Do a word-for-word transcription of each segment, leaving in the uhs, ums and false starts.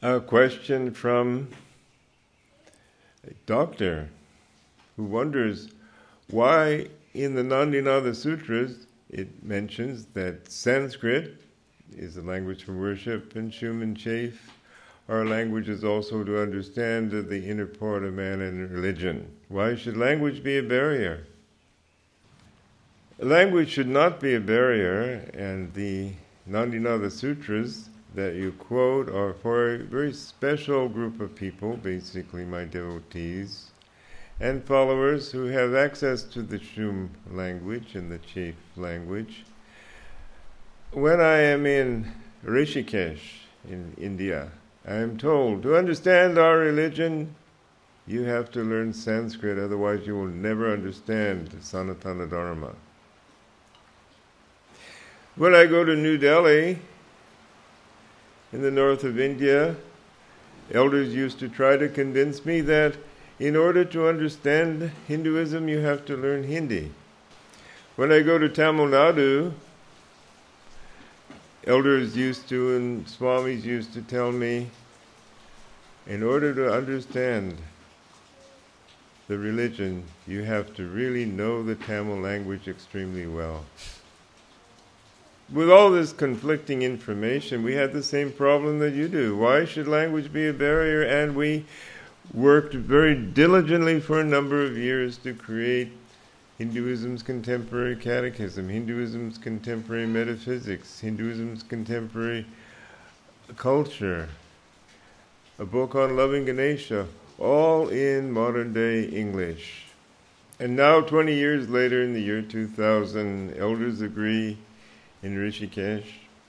A question from a doctor who wonders why in the Nandinada Sutras it mentions that Sanskrit is the language for worship and Shum and Chafe are languages also to understand the inner part of man and religion. Why should language be a barrier? Language should not be a barrier, and the Nandinada Sutras that you quote are for a very special group of people, basically my devotees, and followers who have access to the Shum language and the Chafe language. When I am in Rishikesh, in India, I am told, to understand our religion, you have to learn Sanskrit, otherwise you will never understand Sanatana Dharma. When I go to New Delhi, in the north of India, elders used to try to convince me that in order to understand Hinduism, you have to learn Hindi. When I go to Tamil Nadu, elders used to and swamis used to tell me, in order to understand the religion, you have to really know the Tamil language extremely well. With all this conflicting information, we had the same problem that you do. Why should language be a barrier? And we worked very diligently for a number of years to create Hinduism's contemporary catechism, Hinduism's contemporary metaphysics, Hinduism's contemporary culture, a book on loving Ganesha, all in modern-day English. And now, twenty years later, in the year two thousand, elders agree in Rishikesh,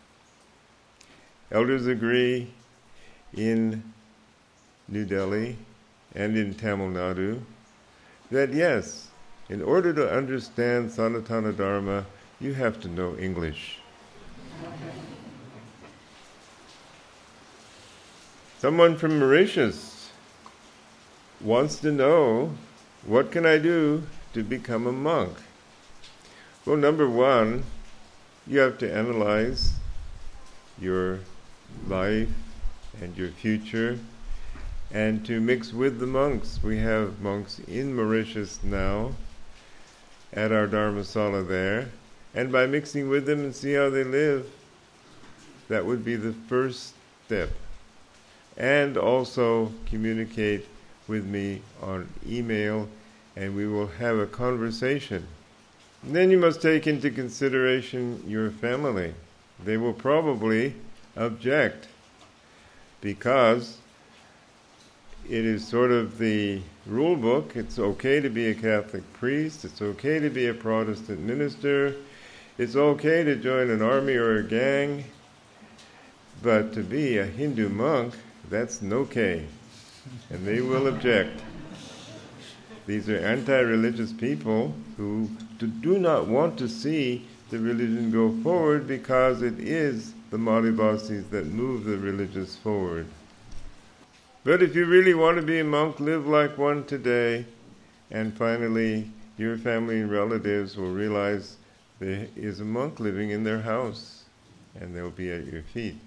elders agree in New Delhi and in Tamil Nadu that yes, in order to understand Sanatana Dharma, you have to know English. Someone from Mauritius wants to know, what can I do to become a monk? Well, number one, you have to analyze your life and your future and to mix with the monks. We have monks in Mauritius now at our Dharmasala there, and by mixing with them and see how they live, that would be the first step. And also communicate with me on email and we will have a conversation. And then you must take into consideration your family. They will probably object because it is sort of the rule book. It's okay to be a Catholic priest. It's okay to be a Protestant minister. It's okay to join an army or a gang. But to be a Hindu monk, that's no okay. And they will object. These are anti-religious people who do not want to see the religion go forward because it is the Madhivasis that move the religious forward. But if you really want to be a monk, live like one today, and finally your family and relatives will realize there is a monk living in their house, and they'll be at your feet.